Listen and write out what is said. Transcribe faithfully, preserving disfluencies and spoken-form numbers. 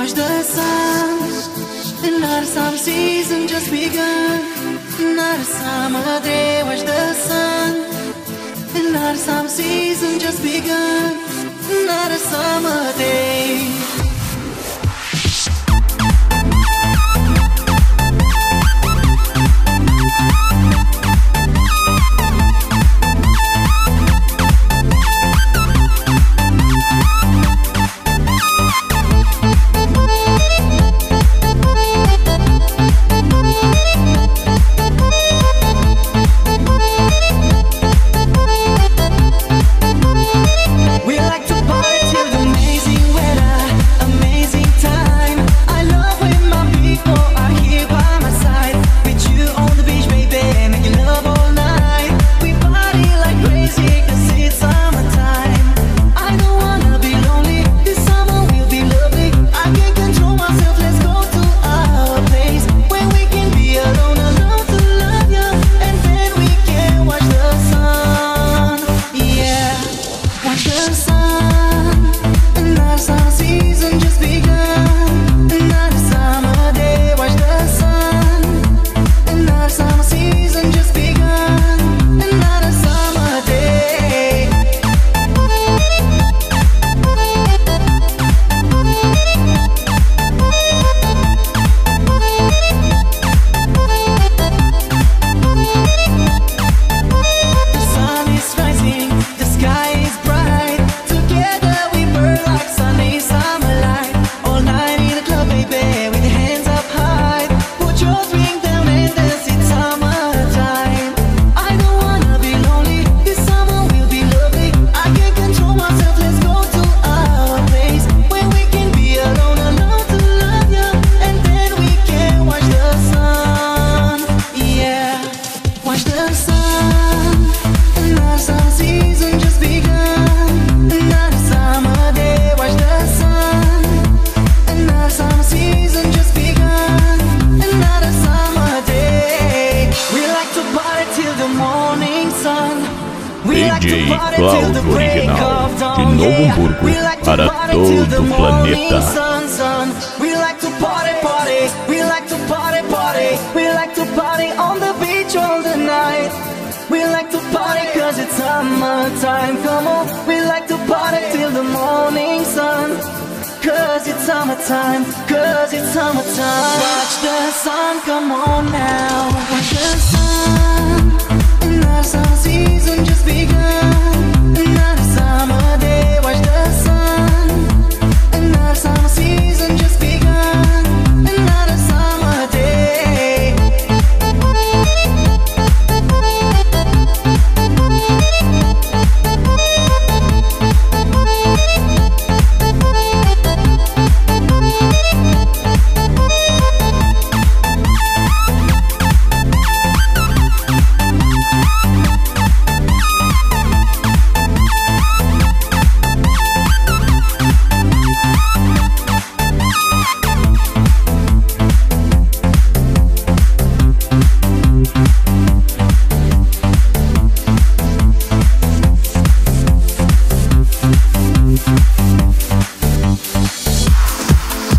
Watch the sun, another summer season just begun. Another summer day, watch the sun. Another summer season just begun. Another summer day. D J Cláudio Original, de Novo Hamburgo para todo o planeta. We like to party, party, we like to party, party, we like to party on the beach all the night. We like to party cause it's summertime, come on. We like to party till the morning sun, cause it's summertime, cause it's summertime. Watch the sun, come on now. Watch the sun, another summer season just begun.